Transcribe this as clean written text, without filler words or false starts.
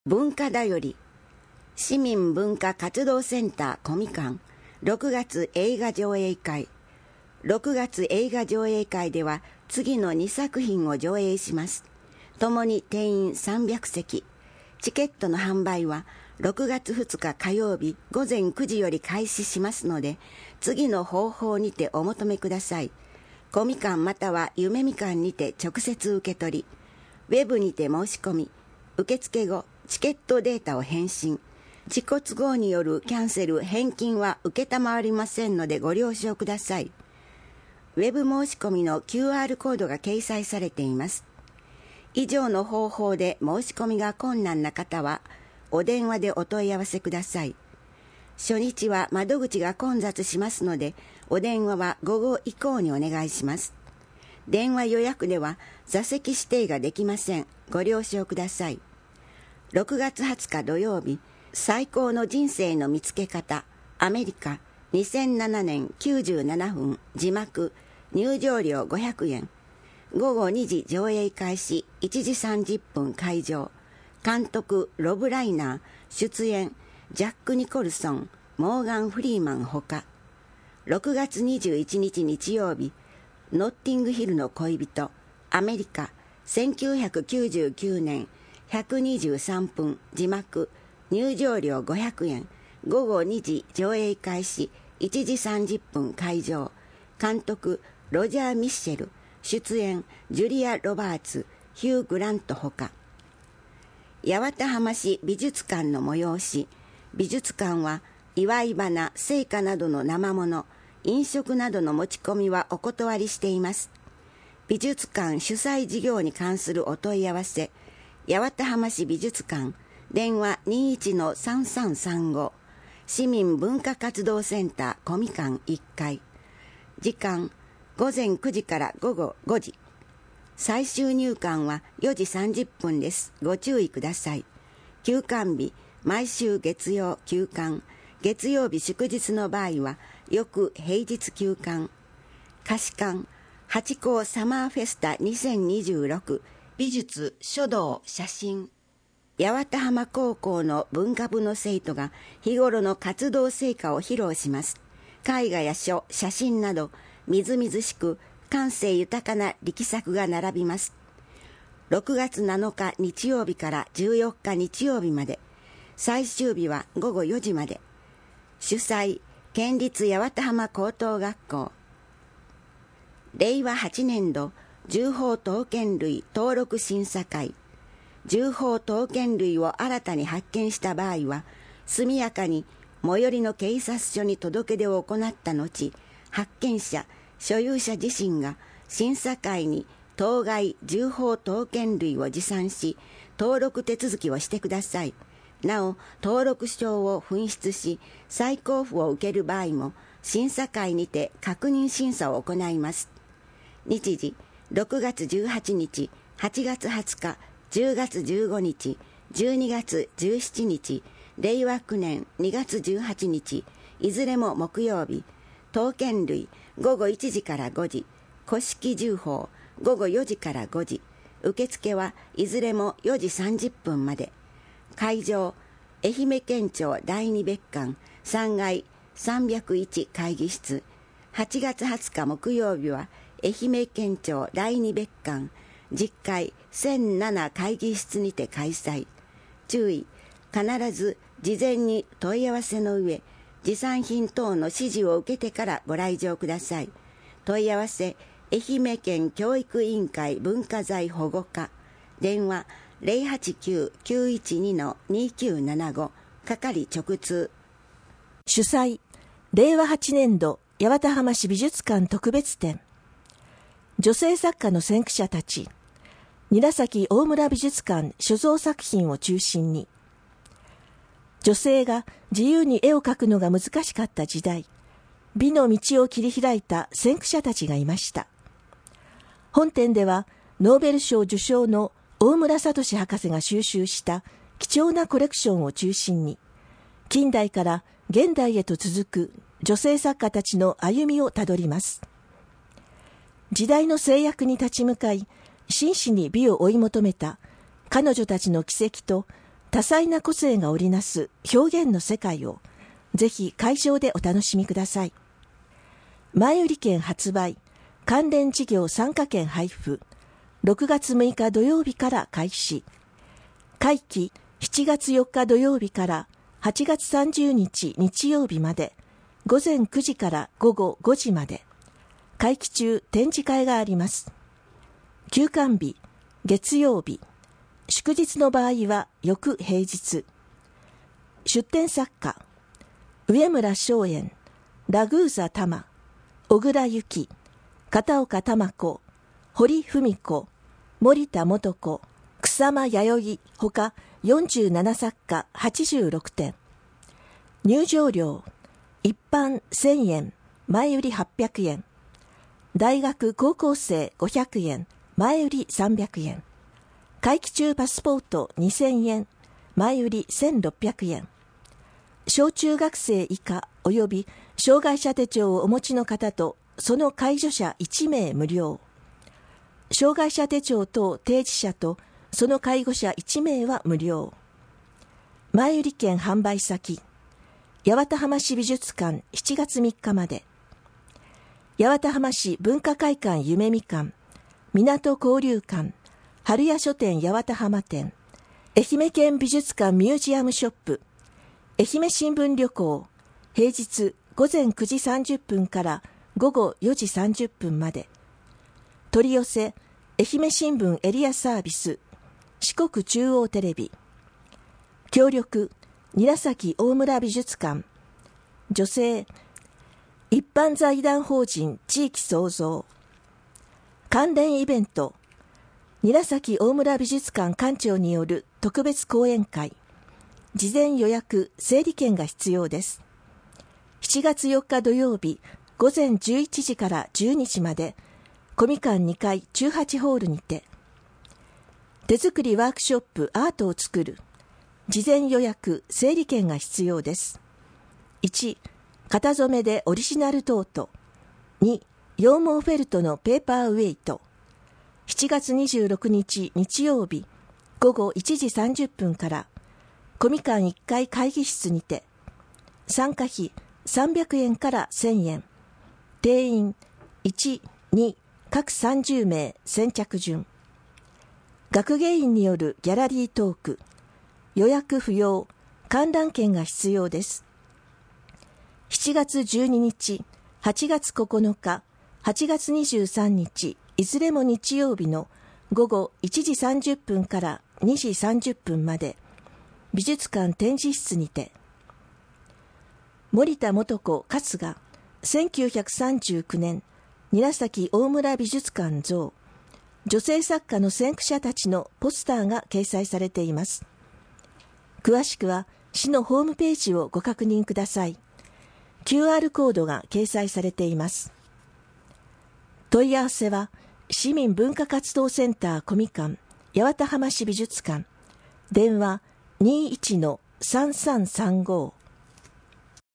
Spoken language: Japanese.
文化だより市民文化活動センターコミカン6月映画上映会。6月映画上映会では次の2作品を上映します。ともに定員300席。チケットの販売は6月2日火曜日午前9時より開始しますので、次の方法にてお求めください。コミカンまたは夢みかんにて直接受け取り、ウェブにて申し込み、受付後、チケットデータを返信。自己都合によるキャンセル・返金は承りませんのでご了承ください。ウェブ申し込みの QR コードが掲載されています。以上の方法で申し込みが困難な方は、お電話でお問い合わせください。初日は窓口が混雑しますので、お電話は午後以降にお願いします。電話予約では座席指定ができません。ご了承ください。6月20日土曜日、最高の人生の見つけ方、アメリカ、2007年97分、字幕、入場料500円。午後2時上映開始、1時30分会場。監督、ロブ・ライナー、出演、ジャック・ニコルソン、モーガン・フリーマンほか。6月21日日曜日、ノッティングヒルの恋人、アメリカ、1999年、123分、字幕、入場料500円。午後2時上映開始、1時30分会場。監督、ロジャー・ミッシェル。出演、ジュリア・ロバーツ、ヒュー・グラントほか。八幡浜市美術館の催し。美術館は、祝い花、生花などの生物、飲食などの持ち込みはお断りしています。美術館主催事業に関するお問い合わせ、八幡浜市美術館、電話 21-3335、市民文化活動センターコミカン1階。時間、午前9時から午後5時。最終入館は4時30分です。ご注意ください。休館日、毎週月曜休館。月曜日祝日の場合は、翌平日休館。貸し館、八甲サマーフェスタ2026、美術、書道、写真。八幡浜高校の文化部の生徒が日頃の活動成果を披露します。絵画や書、写真など、みずみずしく感性豊かな力作が並びます。6月7日日曜日から14日日曜日まで、最終日は午後4時まで。主催、県立八幡浜高等学校。令和8年度、重宝刀剣類登録審査会。重宝刀剣類を新たに発見した場合は、速やかに最寄りの警察署に届け出を行った後、発見者、所有者自身が審査会に当該重宝刀剣類を持参し、登録手続きをしてください。なお、登録証を紛失し、再交付を受ける場合も、審査会にて確認審査を行います。日時、6月18日、8月20日、10月15日、12月17日、令和9年2月18日、いずれも木曜日、刀剣類、午後1時から5時、古式重宝、午後4時から5時、受付はいずれも4時30分まで。会場、愛媛県庁第2別館3階301会議室。8月20日木曜日は愛媛県庁第2別館10階1007会議室にて開催。注意、必ず事前に問い合わせの上、持参品等の指示を受けてからご来場ください。問い合わせ、愛媛県教育委員会文化財保護課。電話 089-912-2975。係直通。 主催、令和8年度八幡浜市美術館特別展。女性作家の先駆者たち。韮崎大村美術館所蔵作品を中心に。女性が自由に絵を描くのが難しかった時代、美の道を切り開いた先駆者たちがいました。本展では、ノーベル賞受賞の大村聡博士が収集した貴重なコレクションを中心に、近代から現代へと続く女性作家たちの歩みをたどります。時代の制約に立ち向かい、真摯に美を追い求めた彼女たちの軌跡と多彩な個性が織りなす表現の世界をぜひ会場でお楽しみください。前売券発売、関連事業参加券配布、6月6日土曜日から開始。会期7月4日土曜日から8月30日日曜日まで、午前9時から午後5時まで。会期中展示会があります。休館日、月曜日。祝日の場合は翌平日。出展作家、上村松園、ラグーザ玉、小倉由紀、片岡玉子、堀文子、森田素子、草間弥生ほか47作家86点。入場料、一般1000円、前売り800円。大学高校生500円、前売り300円。会期中パスポート2000円、前売り1600円。小中学生以下及び障害者手帳をお持ちの方とその介助者1名無料。障害者手帳等提示者とその介護者1名は無料。前売り券販売先、八幡浜市美術館7月3日まで。八幡浜市文化会館夢み館、港交流館、春屋書店八幡浜店、愛媛県美術館ミュージアムショップ、愛媛新聞旅行、平日午前9時30分から午後4時30分まで。取り寄せ、愛媛新聞エリアサービス、四国中央テレビ。協力、韮崎大村美術館。女性、一般財団法人地域創造。関連イベント、韮崎大村美術館館長による特別講演会。事前予約・整理券が必要です。7月4日土曜日、午前11時から12時まで、コミ館2階18ホールにて。手作りワークショップアートを作る。事前予約・整理券が必要です。1、型染めでオリジナルトート。2、羊毛フェルトのペーパーウェイト。7月26日日曜日、午後1時30分から、コミ館1階会議室にて。参加費300円から1000円。定員1、2、各30名先着順。学芸員によるギャラリートーク。予約不要、観覧券が必要です。7月12日、8月9日、8月23日、いずれも日曜日の午後1時30分から2時30分まで、美術館展示室にて。森田素子春日、1939年、韮崎大村美術館像、女性作家の先駆者たちのポスターが掲載されています。詳しくは市のホームページをご確認ください。QR コードが掲載されています。問い合わせは、市民文化活動センターコミ館、八幡浜市美術館、電話 21-3335